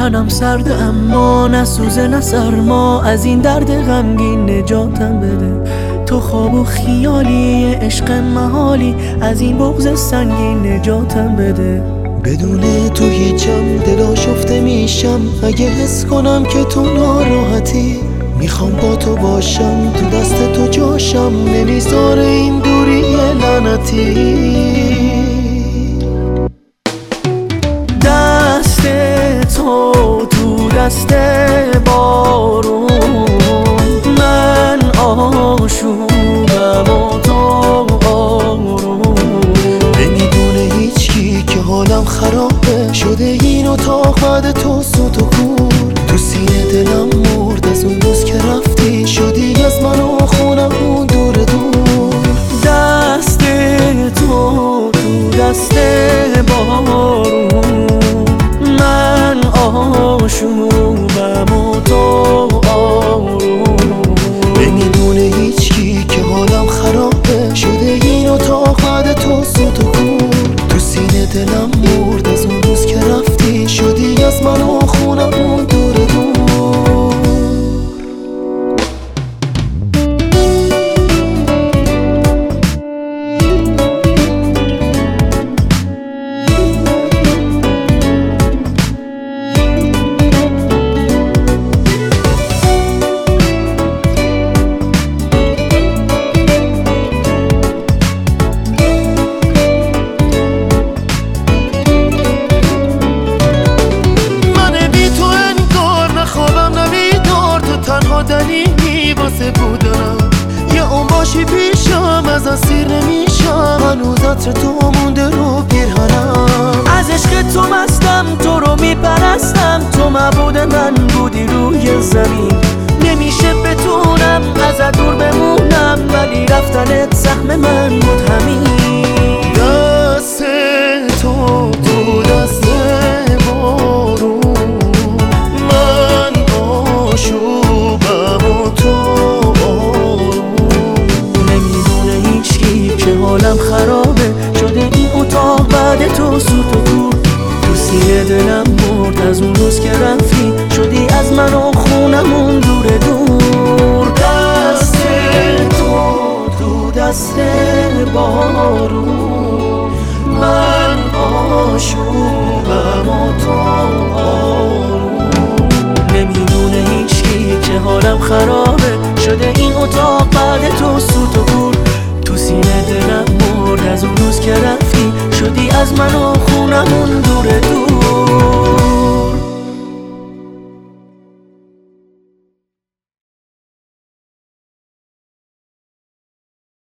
منم سرد اما نه سوزه نه سرما، از این درد غمگین نجاتم بده. تو خواب و خیالی عشق محالی، از این بغض سنگین نجاتم بده. بدون تو هیچم دل آشفته میشم، اگه حس کنم که تو ناراحتی. میخوام با تو باشم، تو دست تو جاشم، نمیذاره این دوری لعنتی. دست تو تو دست بارون، من آشوبم و تو آروم. نمیدونه هیچکی که حالم خرابه، شده این اتاق بعد تو سوت و کور. تو سینه دلم مرد از اون روز که رفتی، شدی از من و خونم اون دور دور. دست تو تو دست بارون، من آشوبم و تو آروم. نمیدونه هیچکی که حالم خرابه، شده این اتاق بعد تو سوت و کور. تو سینه دلم مرد از اون روز که رفتی، شدی از من و خونم اون دور دور. دلیلی واسه بودنم، یه اون باشی پیشم از اسیر نمیشم. هنوز عطر تو مونده رو پیرهنم، از عشق تو مستم، تو رو میپرستم. تو معبود من بودی روی زمین، نمیشه بتونم ازت دور بمونم، ولی رفتنت سهم من بود همین. دست تو تو دست بارون، من آشوبم و تو آروم. نمیدونه هیچکی که حالم خرابه، شده این اتاق بعد تو سوت و کور. تو سینه دلم مرد از اون روز که رفتی، شدی از من و خونمون دور دور. دست تو تو دست بارون، من آشوبم و تو آروم. نمیدونه هیچکی که حالم خراب